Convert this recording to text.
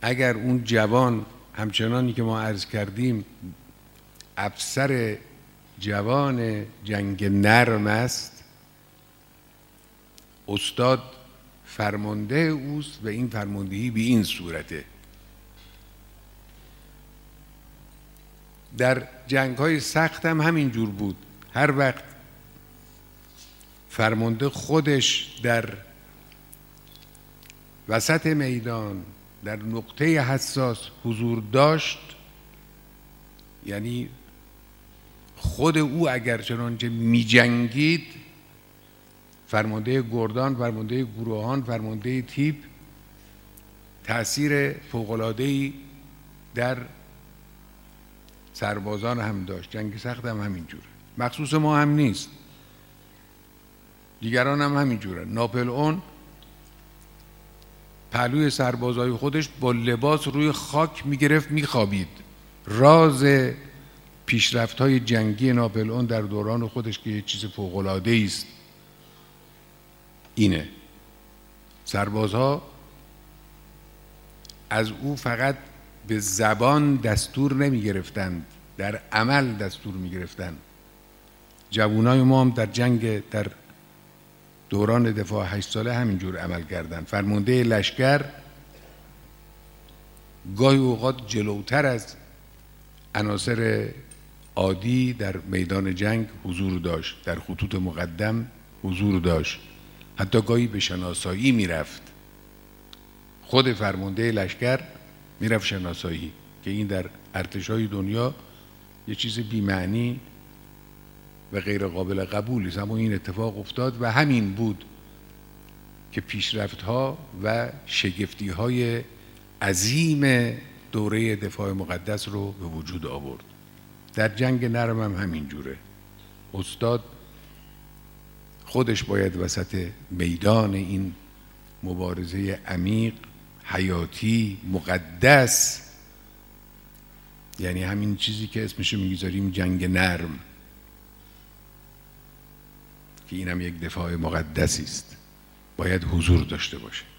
اگر اون جوان همچنانی که ما عرض کردیم افسر جوان جنگ نرم است، استاد فرمانده اوست و این فرماندهی به این صورته. در جنگ‌های سخت هم همین جور بود. هر وقت فرمانده خودش در وسط میدان در نقطه حساس حضور داشت، یعنی خود او اگر چنانچه می جنگید، فرمانده گردان، فرمانده گروهان، فرمانده تیپ تأثیر فوق‌العاده‌ای در سربازان هم داشت. جنگ سخت هم همین جوره، مخصوص ما هم نیست، دیگران هم همین جوره. ناپلئون پهلوی سربازای خودش با لباس روی خاک میگرفت میخوابید. راز پیشرفت‌های جنگی ناپلئون در دوران خودش که یه چیز فوق‌العاده‌ای است اینه. سربازها از او فقط به زبان دستور نمی گرفتند، در عمل دستور می گرفتند. جوانای ما هم در جنگ در دوران دفاع 8 ساله همینجور عمل کردند. فرمانده لشکر گاهی اوقات جلوتر از عناصر عادی در میدان جنگ حضور داشت، در خطوط مقدم حضور داشت، حتی گاهی به شناسایی میرفت. خود فرمانده لشکر میرفت شناسایی، که این در ارتش‌های دنیا یه چیز بی‌معنی و غیر قابل قبولی است، اما این اتفاق افتاد و همین بود که پیشرفت‌ها و شگفتی‌های عظیم دوره دفاع مقدس رو به وجود آورد. در جنگ نرم هم همین جوره. استاد خودش باید وسط میدان این مبارزه عمیق، حیاتی، مقدس، یعنی همین چیزی که اسمشو میگذاریم جنگ نرم، که اینم یک دفاع مقدسی است، باید حضور داشته باشه.